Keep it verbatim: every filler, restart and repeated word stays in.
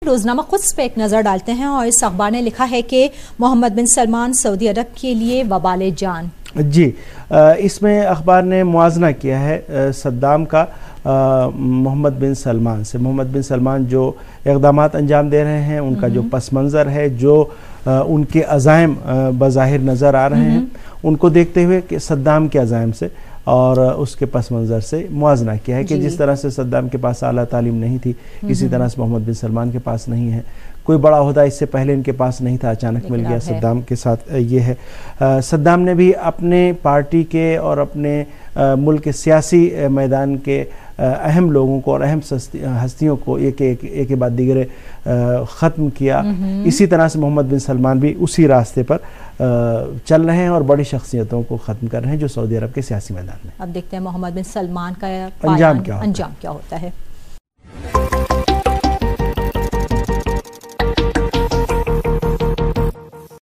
روزنامہ قدس پہ ایک نظر ڈالتے ہیں اور اس اخبار نے لکھا ہے کہ محمد بن سلمان سعودی عرب کے لیے وبال جان. جی اس میں اخبار نے موازنہ کیا ہے صدام کا محمد بن سلمان سے. محمد بن سلمان جو اقدامات انجام دے رہے ہیں، ان کا جو پس منظر ہے، جو ان کے عزائم بظاہر نظر آ رہے ہیں، ان کو دیکھتے ہوئے کہ صدام کے عزائم سے اور اس کے پس منظر سے موازنہ کیا ہے کہ جس طرح سے صدام کے پاس اعلیٰ تعلیم نہیں تھی، اسی طرح سے محمد بن سلمان کے پاس نہیں ہے. کوئی بڑا عہدہ اس سے پہلے ان کے پاس نہیں تھا، اچانک مل گیا صدام کے ساتھ. یہ ہے صدام نے بھی اپنے پارٹی کے اور اپنے ملک کے سیاسی میدان کے اہم لوگوں کو اور اہم ہستیوں کو ایک ایک ایک کے بعد دیگر ختم کیا. اسی طرح سے محمد بن سلمان بھی اسی راستے پر چل رہے ہیں اور بڑی شخصیتوں کو ختم کر رہے ہیں جو سعودی عرب کے سیاسی میدان میں. اب دیکھتے ہیں محمد بن سلمان کا انجام کیا انجام کیا ہوتا ہے.